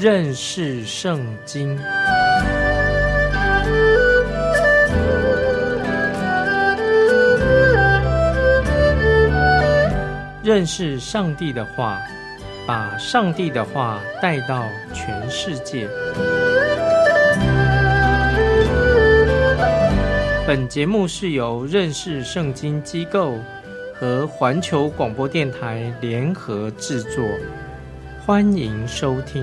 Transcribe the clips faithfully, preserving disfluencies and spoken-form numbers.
认识圣经。认识上帝的话，把上帝的话带到全世界。本节目是由认识圣经机构和环球广播电台联合制作，欢迎收听。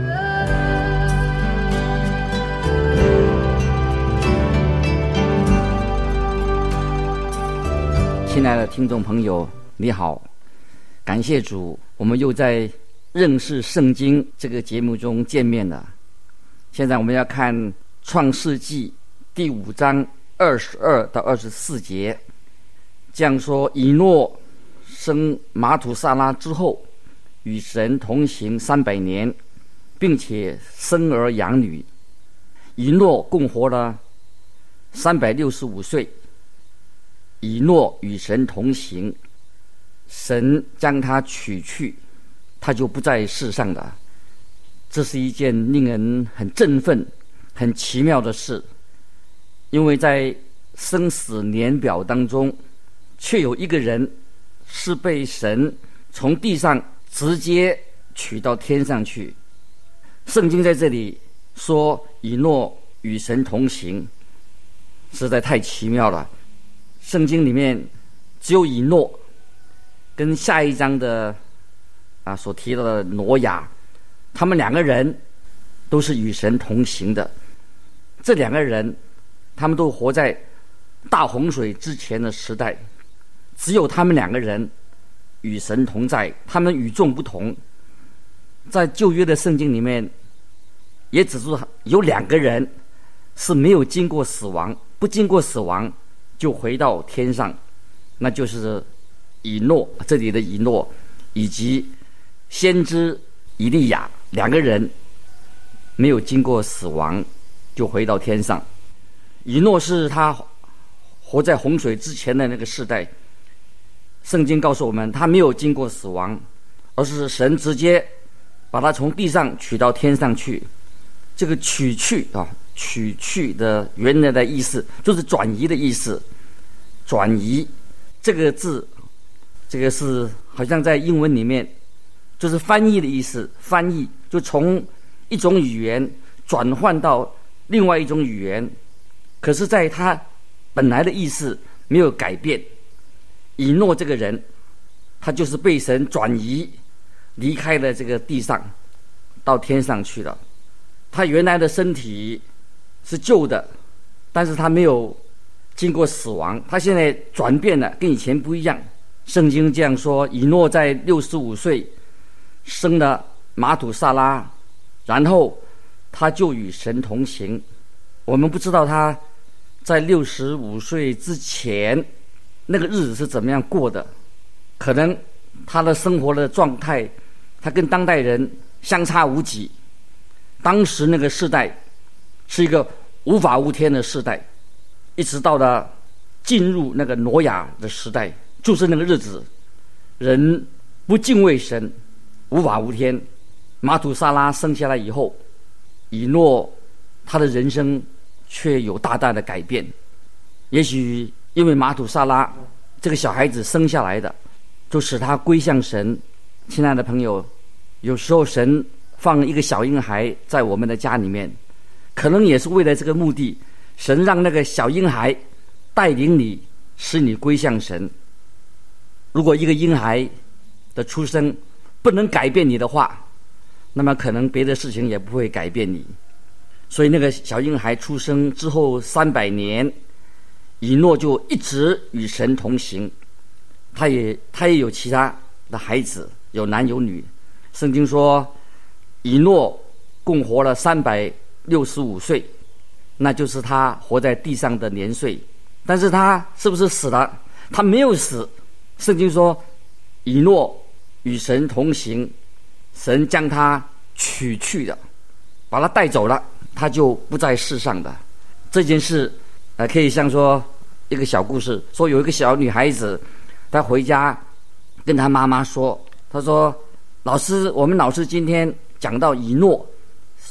亲爱的听众朋友，你好，感谢主，我们又在认识圣经这个节目中见面了。现在我们要看创世纪第五章二十二到二十四节，这样说：以诺生马土萨拉之后，与神同行三百年，并且生儿养女。以诺共活了三百六十五岁。以诺与神同行，神将他取去，他就不在世上了。这是一件令人很振奋、很奇妙的事，因为在生死年表当中，却有一个人是被神从地上直接取到天上去。圣经在这里说以诺与神同行，实在太奇妙了。圣经里面只有以诺跟下一章的啊所提到的挪亚，他们两个人都是与神同行的。这两个人他们都活在大洪水之前的时代，只有他们两个人与神同在，他们与众不同。在旧约的圣经里面也指出有两个人是没有经过死亡，不经过死亡就回到天上，那就是以诺，这里的以诺以及先知以利亚，两个人没有经过死亡就回到天上。以诺是他活在洪水之前的那个世代，圣经告诉我们他没有经过死亡，而是神直接把他从地上取到天上去。这个取去啊，取去的原来的意思就是转移的意思。转移这个字，这个是好像在英文里面就是翻译的意思，翻译就从一种语言转换到另外一种语言，可是在他本来的意思没有改变。以诺这个人，他就是被神转移离开了这个地上，到天上去了。他原来的身体是旧的，但是他没有经过死亡，他现在转变了，跟以前不一样。圣经这样说：以诺在六十五岁生了马土萨拉，然后他就与神同行。我们不知道他在六十五岁之前那个日子是怎么样过的，可能他的生活的状态他跟当代人相差无几。当时那个世代是一个无法无天的世代，一直到了进入那个挪亚的时代，就是那个日子，人不敬畏神，无法无天。马土萨拉生下来以后，以诺他的人生却有大大的改变。也许因为马土萨拉这个小孩子生下来的，就使他归向神。亲爱的朋友，有时候神放一个小婴孩在我们的家里面，可能也是为了这个目的，神让那个小婴孩带领你，使你归向神。如果一个婴孩的出生不能改变你的话，那么可能别的事情也不会改变你。所以那个小婴孩出生之后三百年，以诺就一直与神同行。他也他也有其他的孩子，有男有女。圣经说以诺共活了三百六十五岁，那就是他活在地上的年岁。但是他是不是死了？他没有死。圣经说以诺与神同行，神将他取去了，把他带走了，他就不在世上的。这件事呃，可以像说一个小故事，说有一个小女孩子，她回家跟她妈妈说，她说老师，我们老师今天讲到以诺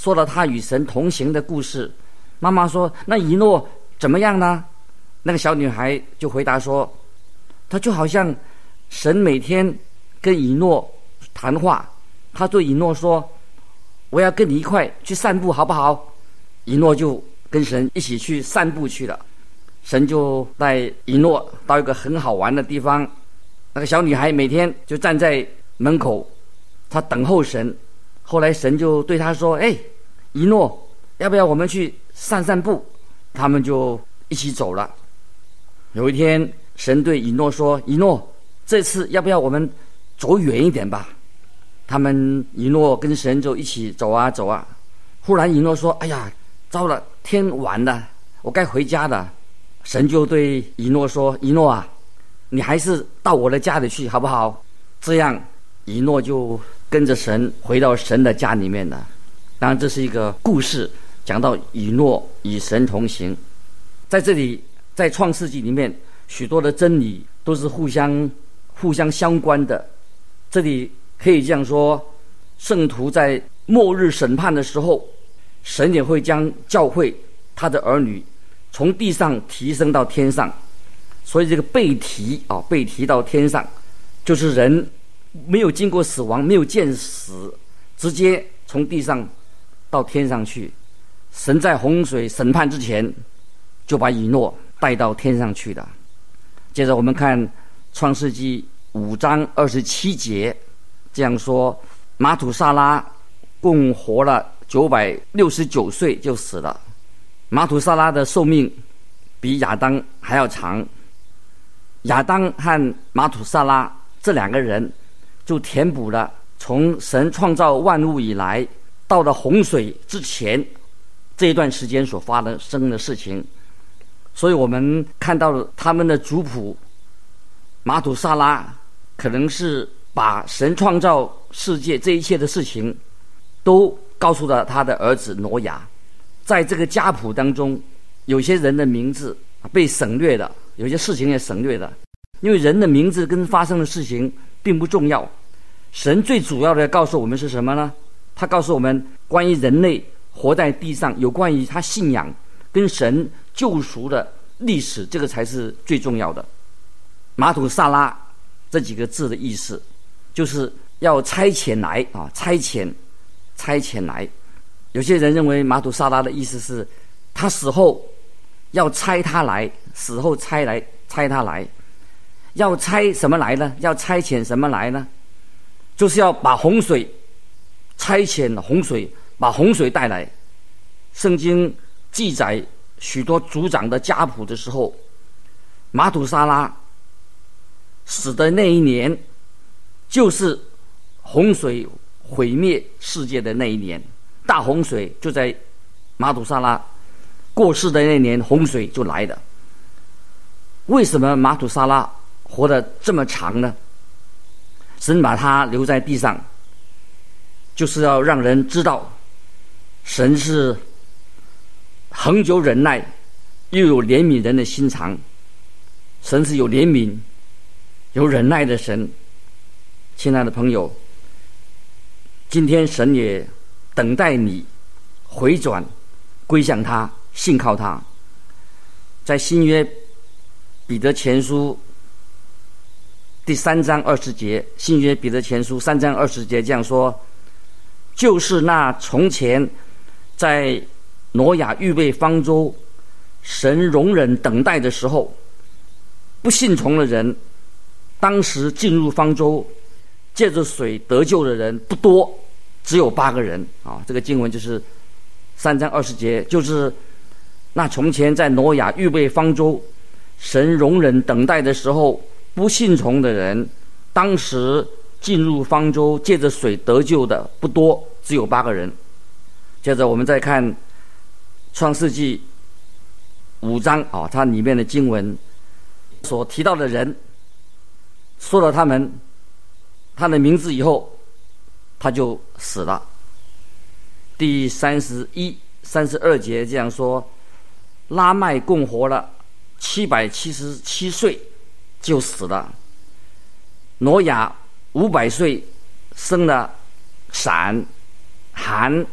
说了他与神同行的故事。妈妈说：“那以诺怎么样呢？”那个小女孩就回答说：“他就好像神每天跟以诺谈话，他对以诺说：‘我要跟你一块去散步，好不好？’以诺就跟神一起去散步去了。神就带以诺到一个很好玩的地方，那个小女孩每天就站在门口，她等候神。后来神就对她说：‘哎，以诺，要不要我们去散散步？’他们就一起走了。有一天，神对以诺说：‘以诺，这次要不要我们走远一点吧？’他们以诺跟神就一起走啊走啊。忽然以诺说：‘哎呀，糟了，天晚了，我该回家了。’神就对以诺说：‘以诺啊，你还是到我的家里去好不好？’这样，以诺就跟着神回到神的家里面了。当然，这是一个故事，讲到以诺与神同行。在这里，在创世纪里面，许多的真理都是互相互相相关的。这里可以这样说，圣徒在末日审判的时候，神也会将教会他的儿女从地上提升到天上。所以这个被提啊，被提到天上，就是人没有经过死亡，没有见死，直接从地上到天上去。神在洪水审判之前，就把以诺带到天上去了。接着我们看创世纪五章二十七节，这样说：马土萨拉共活了九百六十九岁就死了。马土萨拉的寿命比亚当还要长。亚当和马土萨拉这两个人就填补了从神创造万物以来到了洪水之前这一段时间所发生的事情。所以我们看到了他们的族谱，马土萨拉可能是把神创造世界这一切的事情都告诉了他的儿子挪亚。在这个家谱当中，有些人的名字被省略了，有些事情也省略了，因为人的名字跟发生的事情并不重要。神最主要的告诉我们是什么呢？他告诉我们关于人类活在地上，有关于他信仰跟神救赎的历史，这个才是最重要的。马土萨拉这几个字的意思就是要差遣来啊，差遣差遣来。有些人认为马土萨拉的意思是他死后要差他来，死后差来差他来。要差什么来呢？要差遣什么来呢？就是要把洪水差遣洪水，把洪水带来。圣经记载许多族长的家谱的时候，马土萨拉死的那一年就是洪水毁灭世界的那一年。大洪水就在马土萨拉过世的那年，洪水就来了。为什么马土萨拉活得这么长呢？神把他留在地上，就是要让人知道神是恒久忍耐又有怜悯人的心肠。神是有怜悯有忍耐的神。亲爱的朋友，今天神也等待你回转归向他，信靠他。在新约彼得前书第三章二十节，新约彼得前书三章二十节这样说：就是那从前在挪亚预备方舟，神容忍等待的时候，不信从的人，当时进入方舟借着水得救的人不多，只有八个人啊。这个经文就是三章二十节，就是那从前在挪亚预备方舟，神容忍等待的时候，不信从的人，当时进入方舟借着水得救的不多，只有八个人。接着我们再看创世纪五章啊，它里面的经文所提到的人，说了他们他的名字以后，他就死了。第三十一、三十二节这样说：拉麦共活了七百七十七岁就死了。挪亚五百岁生了闪、含、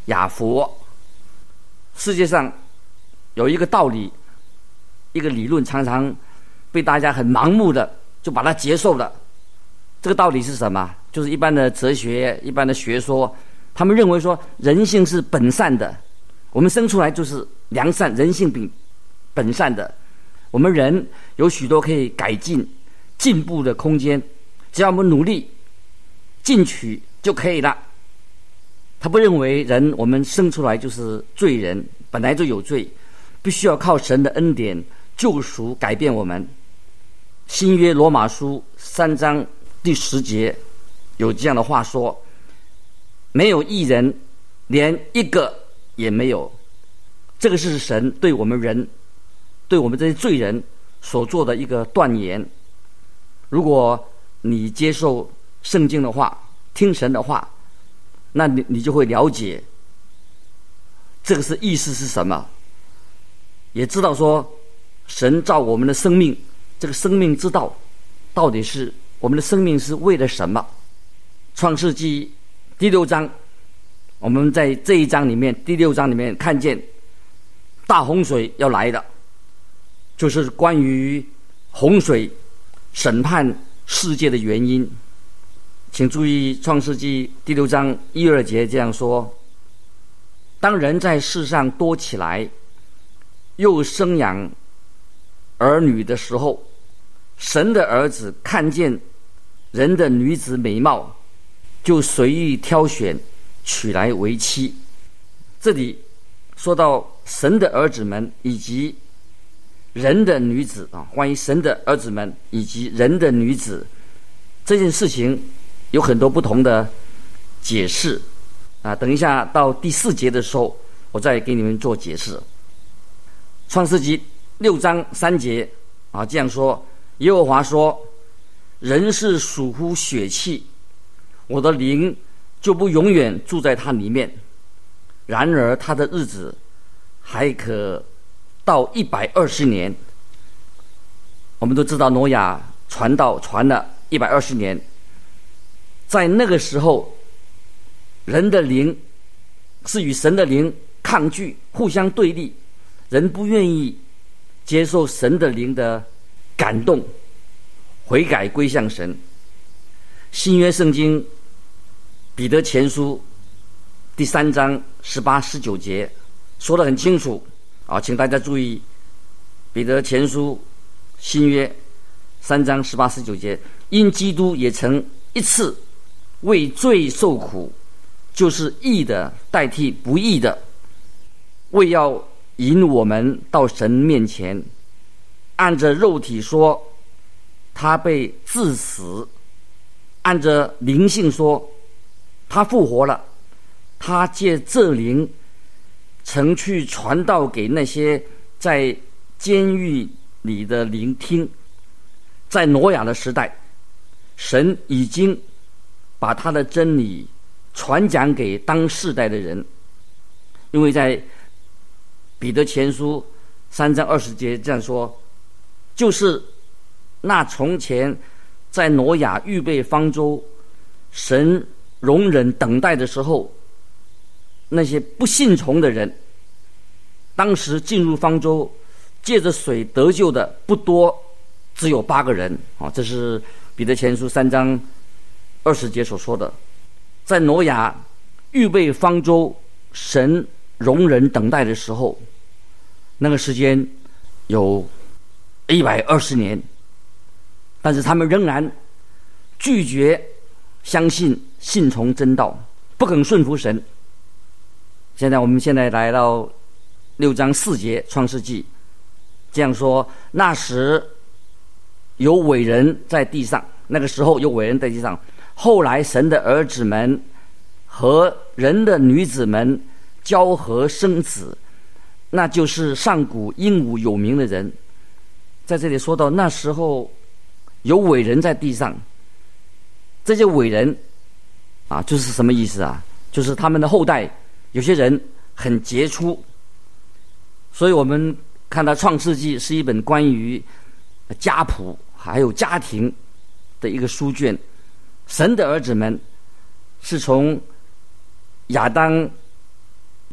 雅佛。世界上有一个道理，一个理论，常常被大家很盲目的就把它接受了。这个道理是什么？就是一般的哲学、一般的学说，他们认为说人性是本善的，我们生出来就是良善，人性本本善的。我们人有许多可以改进、进步的空间，只要我们努力进取就可以了。他不认为人我们生出来就是罪人，本来就有罪，必须要靠神的恩典救赎改变我们。新约罗马书三章第十节有这样的话说：没有义人，连一个也没有。这个是神对我们人，对我们这些罪人所做的一个断言。如果你接受圣经的话，听神的话，那你你就会了解这个是意思是什么，也知道说神造我们的生命，这个生命之道到底是我们的生命是为了什么。创世纪第六章，我们在这一章里面，第六章里面看见大洪水要来的，就是关于洪水审判世界的原因。请注意创世纪第六章一二节这样说：当人在世上多起来，又生养儿女的时候，神的儿子看见人的女子美貌，就随意挑选，娶来为妻。这里说到神的儿子们以及人的女子啊，关于神的儿子们以及人的女子这件事情有很多不同的解释啊。等一下到第四节的时候，我再给你们做解释。创世纪六章三节啊，这样说：耶和华说，人是属乎血气，我的灵就不永远住在他里面，然而他的日子还可到一百二十年。我们都知道挪亚传道传了一百二十年，在那个时候，人的灵是与神的灵抗拒，互相对立，人不愿意接受神的灵的感动，悔改归向神。新约圣经彼得前书第三章十八十九节说得很清楚啊，请大家注意，彼得前书新约三章十八十九节：因基督也曾一次为罪受苦，就是义的代替不义的，为要引我们到神面前。按着肉体说，他被治死；按着灵性说，他复活了。他借这灵曾去传道给那些在监狱里的聆听。在挪亚的时代，神已经把他的真理传讲给当世代的人，因为在彼得前书三章二十节这样说：就是那从前在挪亚预备方舟，神容忍等待的时候，那些不信从的人，当时进入方舟借着水得救的不多，只有八个人啊，这是彼得前书三章二十节所说的。在挪亚预备方舟，神容忍等待的时候，那个时间有一百二十年，但是他们仍然拒绝相信信从真道，不肯顺服神。现在我们现在来到六章四节创世纪这样说：那时有伟人在地上，那个时候有伟人在地上，后来神的儿子们和人的女子们交合生子，那就是上古英武有名的人。在这里说到那时候有伟人在地上，这些伟人啊，就是什么意思啊？就是他们的后代有些人很杰出。所以我们看到创世纪是一本关于家谱还有家庭的一个书卷。神的儿子们是从亚当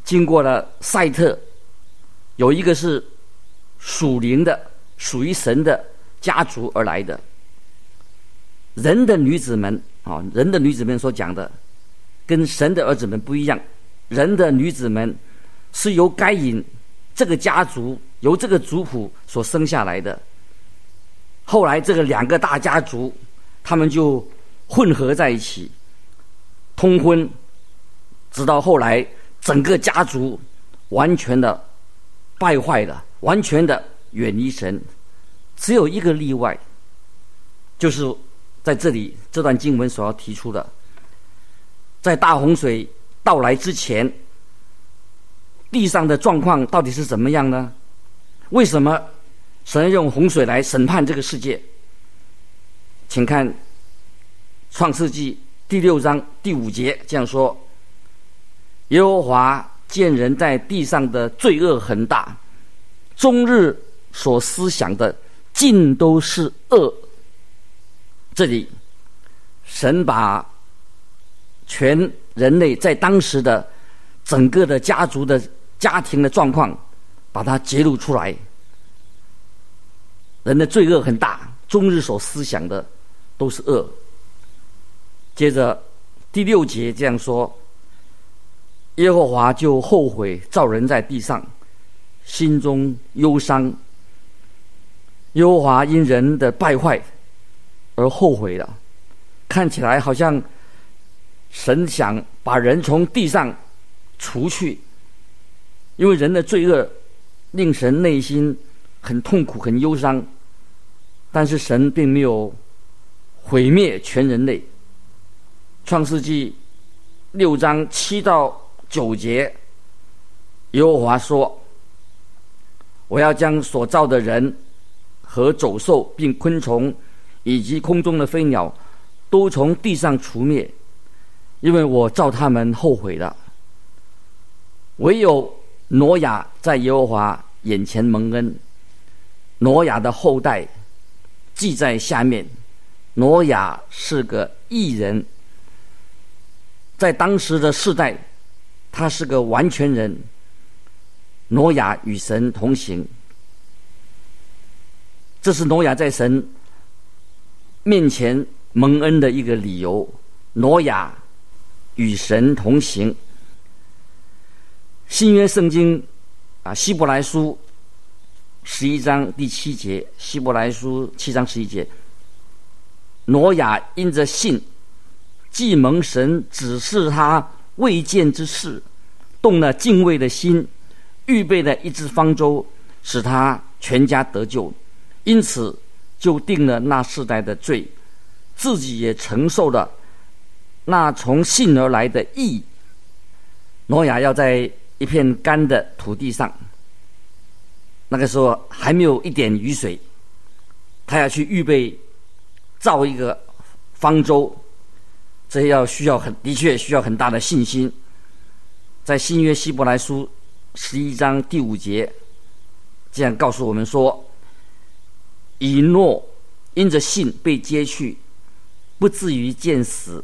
经过了赛特，有一个是属灵的，属于神的家族而来的。人的女子们啊，人的女子们所讲的，跟神的儿子们不一样。人的女子们是由该隐这个家族，由这个族谱所生下来的。后来这个两个大家族，他们就混合在一起，通婚，直到后来整个家族完全的败坏了，完全的远离神。只有一个例外，就是在这里这段经文所要提出的，在大洪水到来之前，地上的状况到底是怎么样呢？为什么神用洪水来审判这个世界？请看创世纪第六章第五节这样说：耶和华见人在地上的罪恶很大，终日所思想的尽都是恶。这里神把全人类在当时的整个的家族的家庭的状况把它揭露出来。人的罪恶很大，终日所思想的都是恶。接着第六节这样说：耶和华就后悔造人在地上，心中忧伤。耶和华因人的败坏而后悔了。看起来好像神想把人从地上除去，因为人的罪恶令神内心很痛苦很忧伤，但是神并没有毁灭全人类。创世纪六章七到九节，耶和华说：我要将所造的人和走兽并昆虫以及空中的飞鸟都从地上除灭，因为我造他们后悔了。唯有挪亚在耶和华眼前蒙恩。挪亚的后代记在下面。挪亚是个义人，在当时的世代他是个完全人。挪亚与神同行，这是挪亚在神面前蒙恩的一个理由。挪亚与神同行。新约圣经啊，希伯来书十一章第七节，希伯来书七章十一节，挪亚因着信，既蒙神指示他未见之事，动了敬畏的心，预备了一只方舟，使他全家得救，因此就定了那世代的罪，自己也承受了那从信而来的义。挪亚要在一片干的土地上，那个时候还没有一点雨水，他要去预备造一个方舟，这要需要很的确需要很大的信心。在新约希伯来书十一章第五节这样告诉我们说：以诺因着信被接去，不至于见死。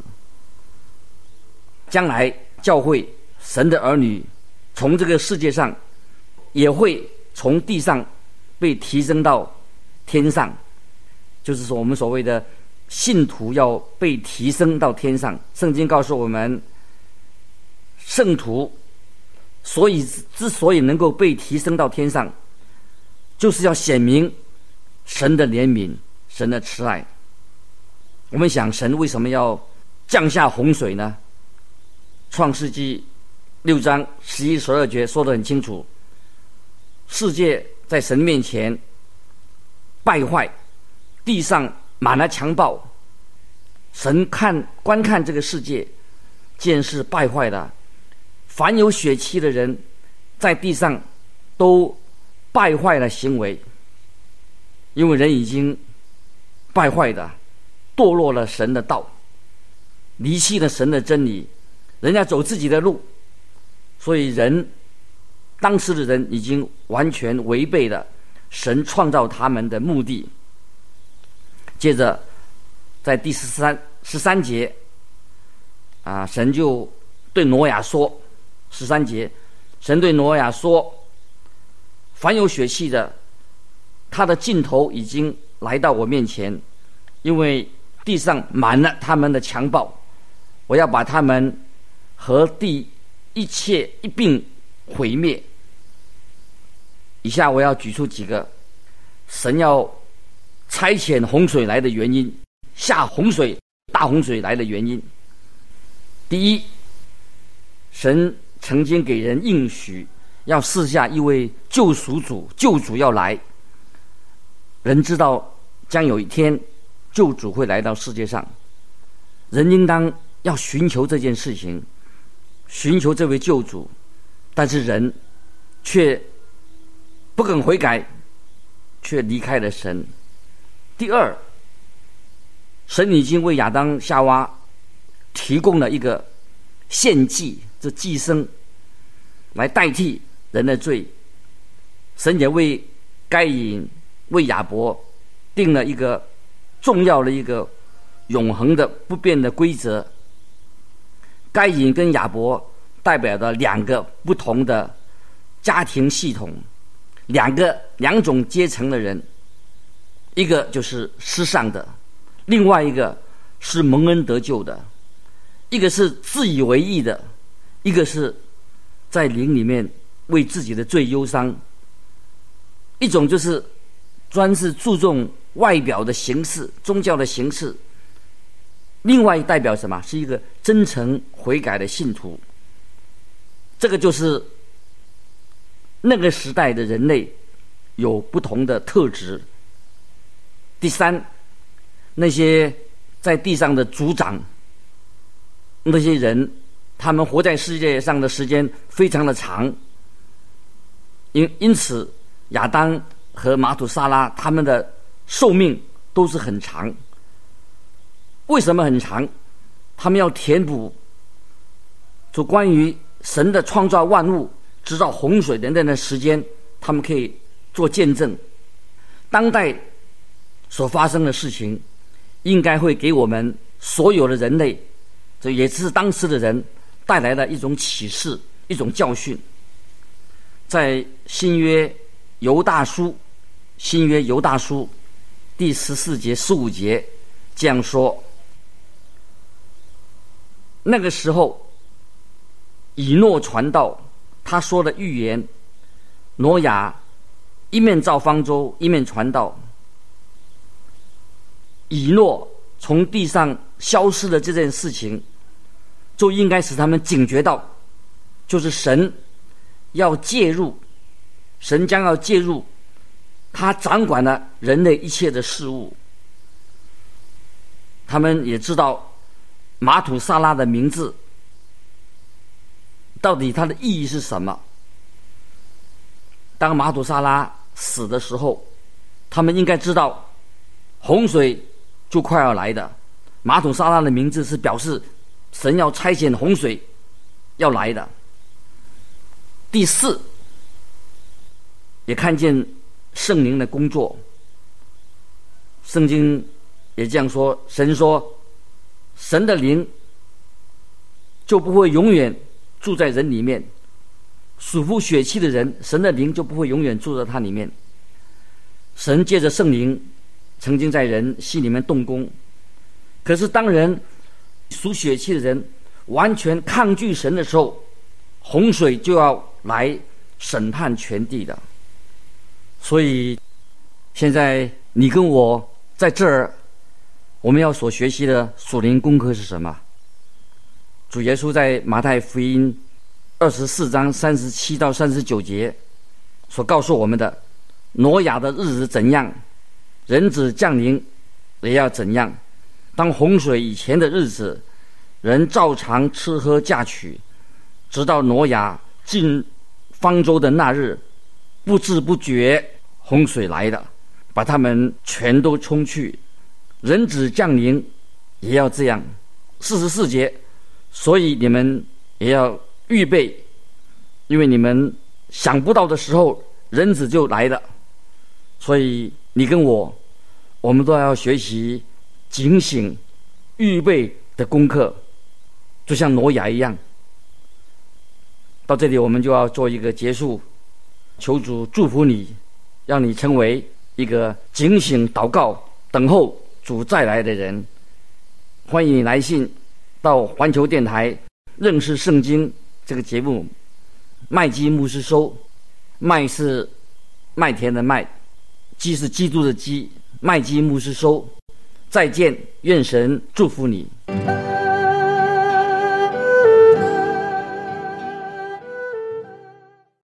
将来教会神的儿女从这个世界上也会从地上被提升到天上，就是说我们所谓的信徒要被提升到天上。圣经告诉我们，圣徒所以之所以能够被提升到天上，就是要显明神的怜悯，神的慈爱。我们想，神为什么要降下洪水呢？创世纪六章十一十二节说得很清楚，世界在神面前败坏，地上满了强暴，神看观看这个世界，见是败坏的，凡有血气的人在地上都败坏了行为，因为人已经败坏的堕落了神的道，离弃了神的真理，人家走自己的路，所以人当时的人已经完全违背了神创造他们的目的。接着在第十三十三节啊，神就对挪亚说，十三节， 神对挪亚说，凡有血气的，他的尽头已经来到我面前，因为地上满了他们的强暴，我要把他们和地一切一并毁灭。以下我要举出几个神要差遣洪水来的原因，下洪水大洪水来的原因。第一，神曾经给人应许要赐下一位救赎主，救主要来，人知道将有一天救主会来到世界上，人应当要寻求这件事情，寻求这位救主，但是人却不肯悔改，却离开了神。第二，神已经为亚当夏娃提供了一个献祭，这祭牲来代替人的罪。神也为该隐为亚伯定了一个重要的一个永恒的不变的规则。该隐跟亚伯代表了两个不同的家庭系统，两个两种阶层的人，一个就是世上的，另外一个是蒙恩得救的，一个是自以为义的，一个是在灵里面为自己的罪忧伤。一种就是专是注重外表的形式，宗教的形式，另外代表什么？是一个真诚悔改的信徒。这个就是那个时代的人类有不同的特质。第三，那些在地上的族长，那些人他们活在世界上的时间非常的长，因因此亚当和马土沙拉他们的寿命都是很长。为什么很长？他们要填补就关于神的创造万物直到洪水等等的时间，他们可以做见证。当代所发生的事情应该会给我们所有的人类，这也是当时的人带来了一种启示，一种教训。在新约犹大书新约犹大书第十四节十五节这样说，那个时候以诺传道，他说的预言，挪亚一面造方舟一面传道。以诺从地上消失的这件事情，就应该使他们警觉到，就是神要介入，神将要介入，他掌管了人类一切的事物。他们也知道马土沙拉的名字到底它的意义是什么。当马土沙拉死的时候，他们应该知道洪水就快要来的。马土沙拉的名字是表示神要差遣洪水要来的。第四，也看见圣灵的工作。圣经也这样说，神说神的灵就不会永远住在人里面，属乎血气的人，神的灵就不会永远住在他里面。神借着圣灵曾经在人心里面动工，可是当人属血气的人完全抗拒神的时候，洪水就要来审判全地的。所以现在你跟我在这儿，我们要所学习的属灵功课是什么？主耶稣在马太福音二十四章三十七到三十九节所告诉我们的，挪亚的日子怎样，人子降临也要怎样。当洪水以前的日子，人照常吃喝嫁娶，直到挪亚进方舟的那日，不知不觉洪水来了，把他们全都冲去。人子降临也要这样。四十四节，所以你们也要预备，因为你们想不到的时候，人子就来了。所以你跟我，我们都要学习警醒预备的功课，就像挪亚一样。 到这里我们就要做一个结束，求主祝福你，让你成为一个警醒祷告等候主再来的人。欢迎你来信到环球电台认识圣经这个节目，麦基牧师收，麦是麦田的麦，基是基督的基，麦基牧师收。再见，愿神祝福你。